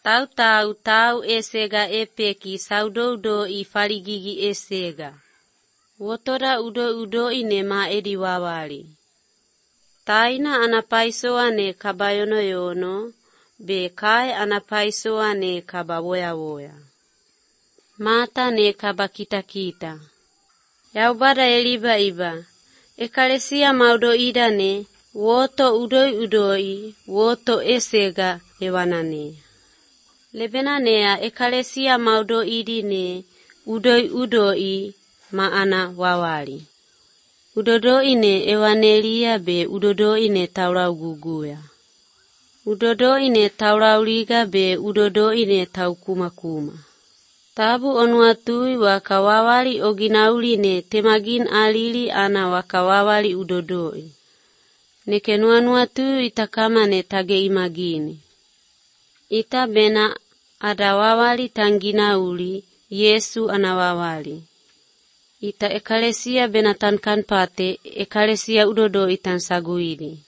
Tau esega epeki saudo i faligigi esega. Wotoda udo ine ma edi wawali. Taina anapaisoane kabayono yono, be kai anapaisoane kabawoya. Mata ne kabakita. Yaubada iba. Ekalesia maudo idane, woto udoi, woto esega ewanane. Lebenanea ekalesia maudo idine, udoi maana wawali. Udodoine ewanelia be udodoine taurau guguya. Udodoine taurau liga be udodoine taukumakuma. Tabu onuatui wakawawali oginauline temagin alili ana wakawawali udodoi. Nekenuanuatui itakamane tage imagini. Ita bena adawawali tanginauli Yesu anawawali. Ita ekalesia benatan kan pate ekalesia udodo itan saguili.